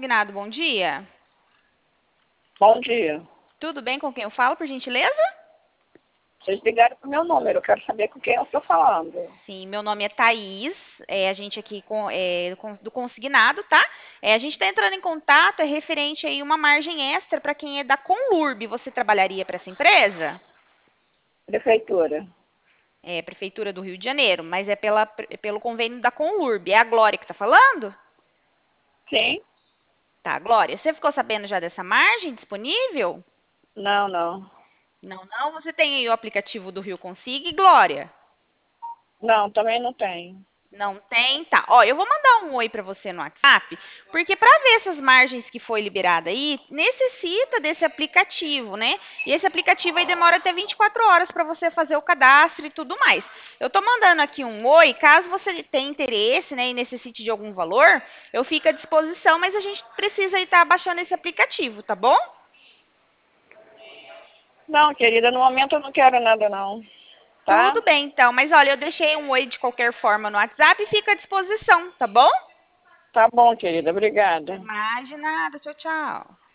Consignado, bom dia. Bom dia. Tudo bem com quem eu falo, por gentileza? Vocês ligaram para o meu número, eu quero saber com quem eu estou falando. Sim, meu nome é Thaís, a gente aqui do Consignado, tá? A gente está entrando em contato, é referente aí uma margem extra para quem é da Conlurb. Você trabalharia para essa empresa? Prefeitura. É, Prefeitura do Rio de Janeiro, mas pelo convênio da Conlurb. É a Glória que está falando? Sim? Tá, Glória, você ficou sabendo já dessa margem disponível? Não, não. Não, não, você tem aí o aplicativo do Rio Consigne, Glória? Não, também não tem. Não tem? Tá. Ó, eu vou mandar um oi para você no WhatsApp, porque para ver essas margens que foi liberada aí, necessita desse aplicativo, né? E esse aplicativo aí demora até 24 horas para você fazer o cadastro e tudo mais. Eu tô mandando aqui um oi, caso você tenha interesse, né, e necessite de algum valor, eu fico à disposição, mas a gente precisa estar baixando esse aplicativo, tá bom? Não, querida, no momento eu não quero nada, não. Tá? Tudo bem, então. Mas olha, eu deixei um oi de qualquer forma no WhatsApp e fica à disposição, tá bom? Tá bom, querida, obrigada. Até mais de nada. Tchau, tchau.